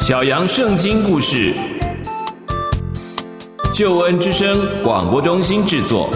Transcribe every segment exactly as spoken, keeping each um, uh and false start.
小羊圣经故事，救恩之声广播中心制作。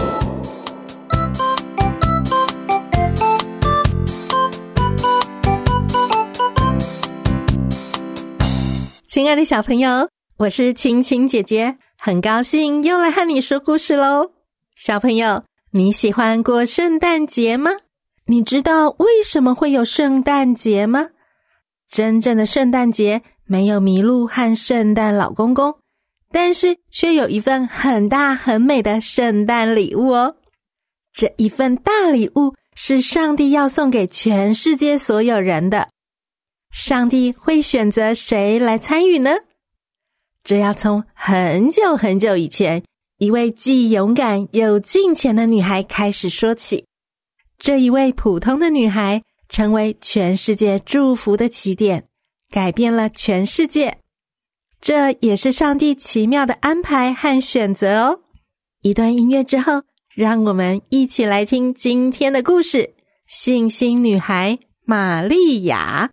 亲爱的小朋友，我是晴晴姐姐，很高兴又来和你说故事咯。小朋友，你喜欢过圣诞节吗？你知道为什么会有圣诞节吗？真正的圣诞节没有麋鹿和圣诞老公公，但是却有一份很大很美的圣诞礼物哦。这一份大礼物是上帝要送给全世界所有人的。上帝会选择谁来参与呢？这要从很久很久以前，一位既勇敢又敬虔的女孩开始说起。这一位普通的女孩成为全世界祝福的起点，改变了全世界。这也是上帝奇妙的安排和选择哦。一段音乐之后，让我们一起来听今天的故事，信心女孩玛利亚。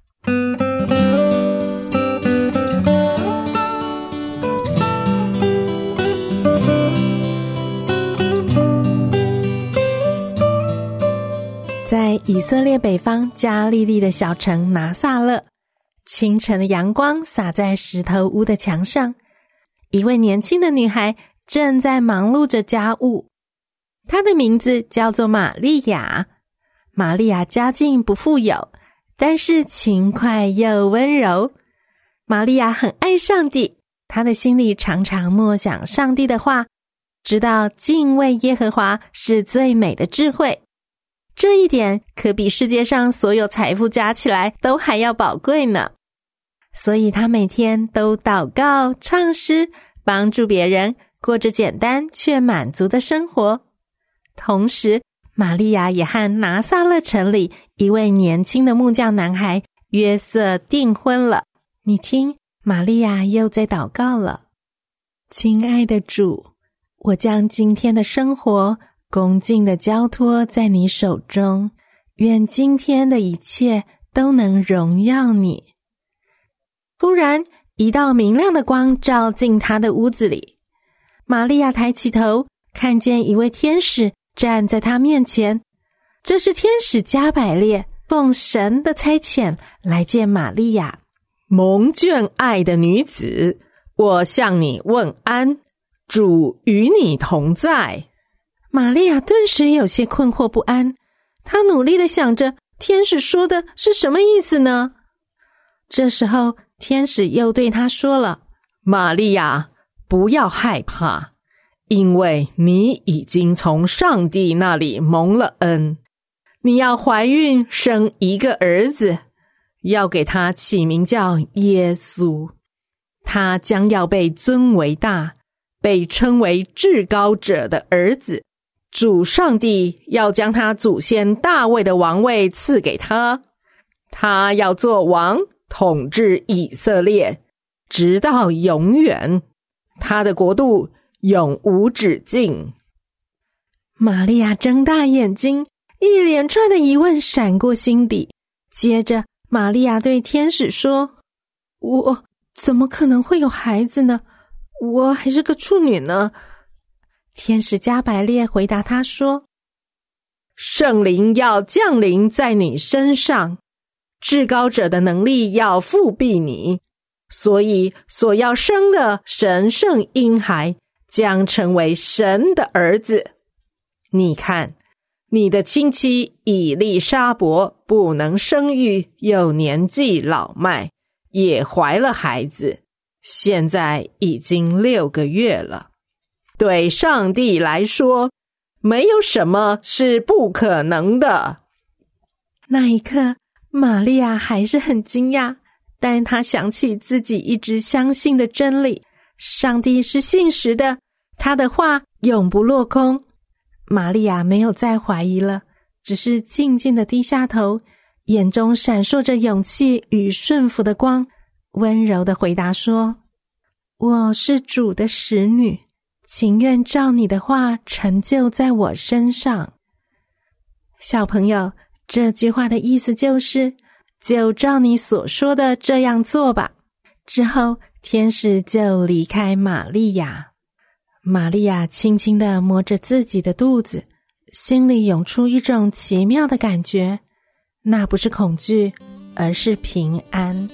在以色列北方加利利的小城拿撒勒，清晨的阳光洒在石头屋的墙上，一位年轻的女孩正在忙碌着家务。她的名字叫做玛利亚。玛利亚家境不富有，但是勤快又温柔。玛利亚很爱上帝，她的心里常常默想上帝的话，知道敬畏耶和华是最美的智慧。这一点可比世界上所有财富加起来都还要宝贵呢。所以她每天都祷告、唱诗，帮助别人，过着简单却满足的生活。同时，玛利亚也和拿撒勒城里一位年轻的木匠男孩约瑟订婚了。你听，玛利亚又在祷告了。亲爱的主，我将今天的生活恭敬地交托在你手中，愿今天的一切都能荣耀你。忽然，一道明亮的光照进她的屋子里。玛利亚抬起头，看见一位天使站在她面前。这是天使加百列，奉神的差遣来见玛利亚。 蒙眷爱的女子，我向你问安，主与你同在。 玛利亚顿时有些困惑不安，她努力地想着天使说的是什么意思呢？这时候天使又对她说了： 玛利亚，不要害怕，因为你已经从上帝那里蒙了恩，你要怀孕生一个儿子，要给他起名叫耶稣。他将要被尊为大，被称为至高者的儿子。主上帝要将他祖先大卫的王位赐给他，他要做王，统治以色列，直到永远，他的国度永无止境。 玛利亚睁大眼睛，一连串的疑问闪过心底。接着玛利亚对天使说：我怎么可能会有孩子呢？我还是个处女呢。天使加百列回答他说： 圣灵要降临在你身上，至高者的能力要复庇你，所以所要生的神圣婴孩将成为神的儿子。你看，你的亲戚以利沙伯不能生育，又年纪老迈，也怀了孩子，现在已经六个月了。对上帝来说，没有什么是不可能的。 那一刻，玛利亚还是很惊讶，但她想起自己一直相信的真理，上帝是信实的，他的话永不落空。玛利亚没有再怀疑了，只是静静地低下头，眼中闪烁着勇气与顺服的光，温柔地回答说：我是主的使女，情愿照你的话成就在我身上。小朋友，这句话的意思就是，就照你所说的这样做吧。 之后，天使就离开玛利亚。玛利亚轻轻地摸着自己的肚子，心里涌出一种奇妙的感觉，那不是恐惧，而是平安。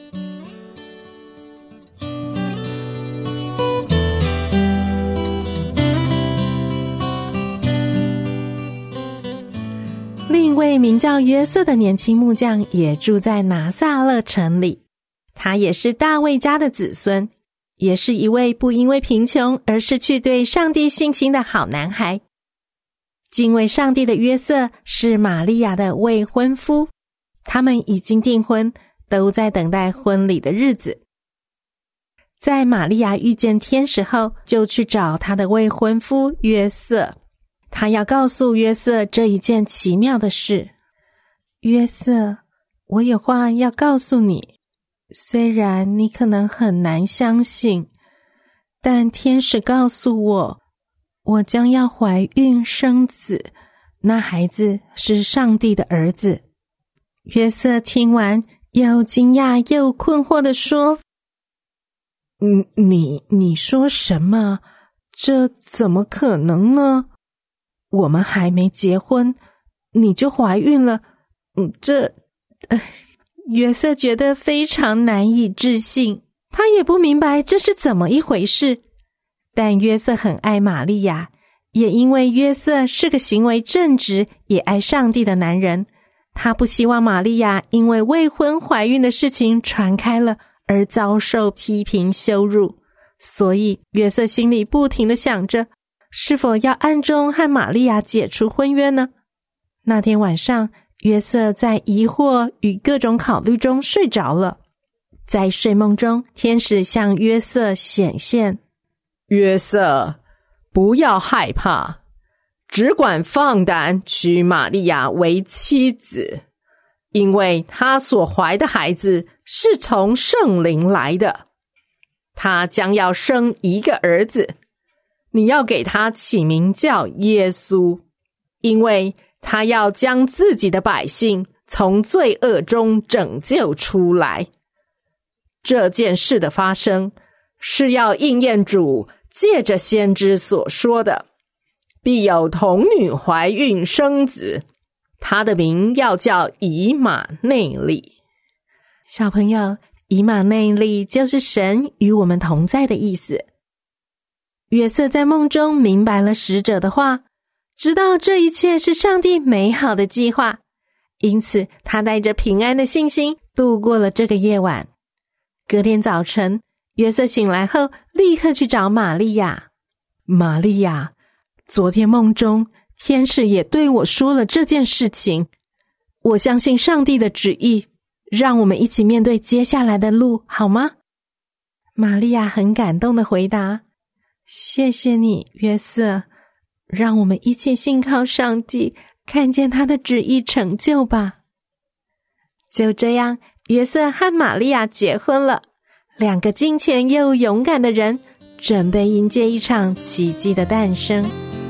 另一位名叫约瑟的年轻木匠也住在拿撒勒城里，他也是大卫家的子孙，也是一位不因为贫穷而失去对上帝信心的好男孩。敬畏上帝的约瑟是玛利亚的未婚夫，他们已经订婚，都在等待婚礼的日子。在玛利亚遇见天使后，就去找她的未婚夫约瑟，他要告诉约瑟这一件奇妙的事。约瑟，我有话要告诉你，虽然你可能很难相信，但天使告诉我，我将要怀孕生子，那孩子是上帝的儿子。约瑟听完，又惊讶又困惑地说：你你你说什么？这怎么可能呢？我们还没结婚，你就怀孕了？嗯，这……呃，约瑟觉得非常难以置信，他也不明白这是怎么一回事。但约瑟很爱玛利亚，也因为约瑟是个行为正直也爱上帝的男人，他不希望玛利亚因为未婚怀孕的事情传开了而遭受批评羞辱，所以约瑟心里不停地想着，是否要暗中和玛利亚解除婚约呢？那天晚上，约瑟在疑惑与各种考虑中睡着了。在睡梦中，天使向约瑟显现： 约瑟，不要害怕，只管放胆娶玛利亚为妻子，因为她所怀的孩子是从圣灵来的。她将要生一个儿子，你要给他起名叫耶稣，因为他要将自己的百姓从罪恶中拯救出来。这件事的发生，是要应验主借着先知所说的，必有童女怀孕生子，他的名要叫以马内利。 小朋友，以马内利就是神与我们同在的意思。约瑟在梦中明白了使者的话，知道这一切是上帝美好的计划，因此他带着平安的信心度过了这个夜晚。隔天早晨，约瑟醒来后立刻去找玛利亚。玛利亚，昨天梦中天使也对我说了这件事情，我相信上帝的旨意，让我们一起面对接下来的路，好吗？玛利亚很感动地回答：谢谢你，约瑟，让我们一起信靠上帝，看见他的旨意成就吧。就这样，约瑟和玛利亚结婚了，两个敬虔又勇敢的人，准备迎接一场奇迹的诞生。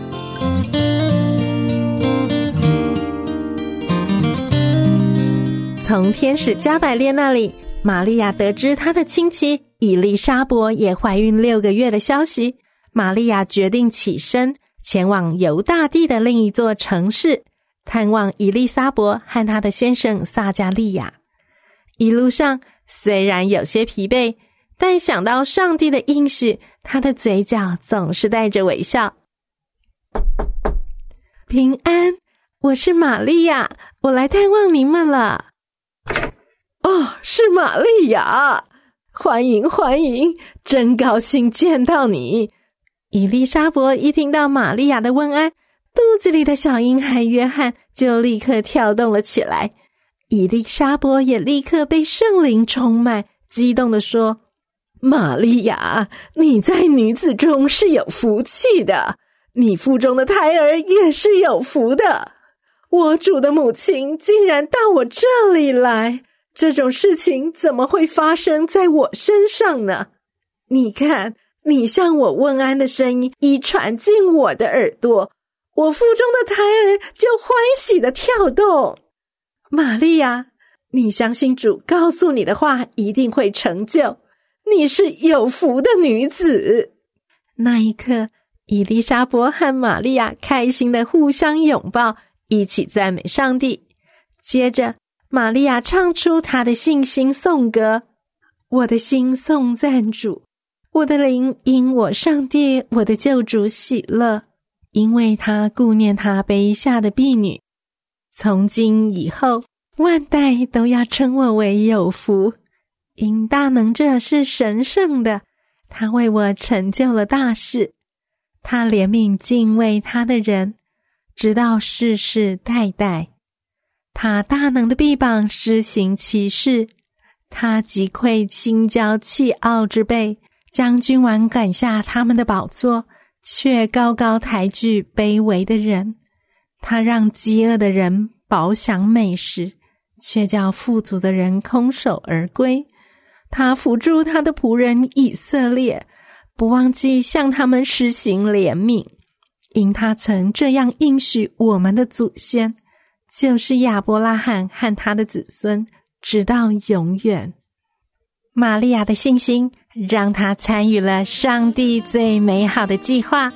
从天使加百列那里，玛利亚得知她的亲戚以利沙伯也怀孕六个月的消息，玛利亚决定起身前往犹大地的另一座城市，探望以利沙伯和她的先生撒加利亚。一路上虽然有些疲惫，但想到上帝的应许，她的嘴角总是带着微笑。平安，我是玛利亚，我来探望您们了。 哦，是玛利亚，欢迎欢迎，真高兴见到你。 以利沙伯一听到玛利亚的问安，肚子里的小婴孩约翰就立刻跳动了起来。以利沙伯也立刻被圣灵充满，激动地说： 玛利亚，你在女子中是有福气的，你腹中的胎儿也是有福的。我主的母亲竟然到我这里来，这种事情怎么会发生在我身上呢？你看，你向我问安的声音一传进我的耳朵，我腹中的胎儿就欢喜地跳动。玛利亚，你相信主告诉你的话一定会成就， 你是有福的女子。” 那一刻，伊丽莎伯和玛利亚开心的互相拥抱，一起赞美上帝。接着，玛利亚唱出她的信心颂歌：“我的心颂赞主，我的灵因我上帝我的救主喜乐，因为他顾念他卑下的婢女。从今以后，万代都要称我为有福，因大能者是神圣的，他为我成就了大事。他怜悯敬畏他的人，直到世世代代。他大能的臂膀施行奇事，他击溃心骄气傲之辈，将君王赶下他们的宝座，却高高抬举卑微的人。他让饥饿的人饱享美食，却叫富足的人空手而归。他扶助他的仆人以色列，不忘记向他们施行怜悯，因他曾这样应许我们的祖先，就是亚伯拉罕和他的子孙，直到永远。玛利亚的信心让她参与了上帝最美好的计划。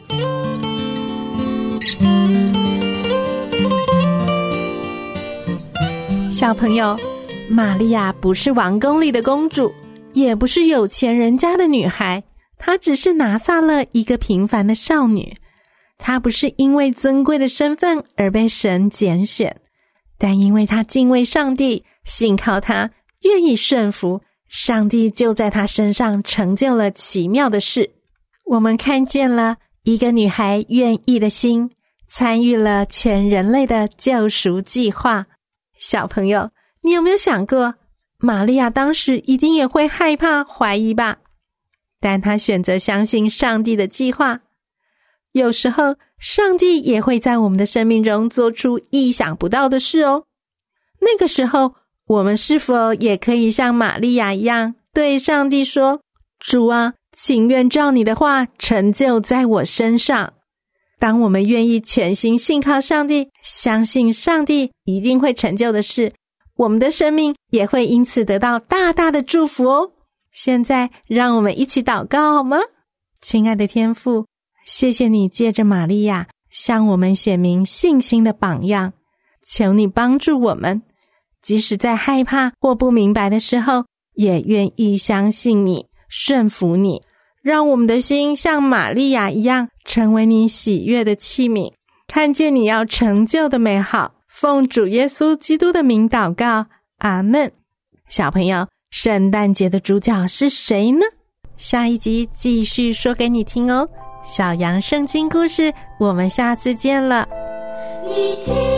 小朋友，玛利亚不是王宫里的公主，也不是有钱人家的女孩，她只是拿撒勒一个平凡的少女。她不是因为尊贵的身份而被神拣选，但因为她敬畏上帝，信靠他，愿意顺服，上帝就在她身上成就了奇妙的事。我们看见了一个女孩愿意的心，参与了全人类的救赎计划。小朋友，你有没有想过，玛利亚当时一定也会害怕怀疑吧？但她选择相信上帝的计划。有时候，上帝也会在我们的生命中做出意想不到的事哦。那个时候，我们是否也可以像玛利亚一样，对上帝说：“主啊，情愿照你的话成就在我身上。”当我们愿意全心信靠上帝，相信上帝一定会成就的事，我们的生命也会因此得到大大的祝福哦。现在，让我们一起祷告好吗？亲爱的天父，谢谢你借着玛利亚向我们显明信心的榜样，求你帮助我们，即使在害怕或不明白的时候，也愿意相信你，顺服你，让我们的心像玛利亚一样，成为你喜悦的器皿，看见你要成就的美好。奉主耶稣基督的名祷告，阿们。小朋友，圣诞节的主角是谁呢？下一集继续说给你听哦。小羊圣经故事，我们下次见了。 你听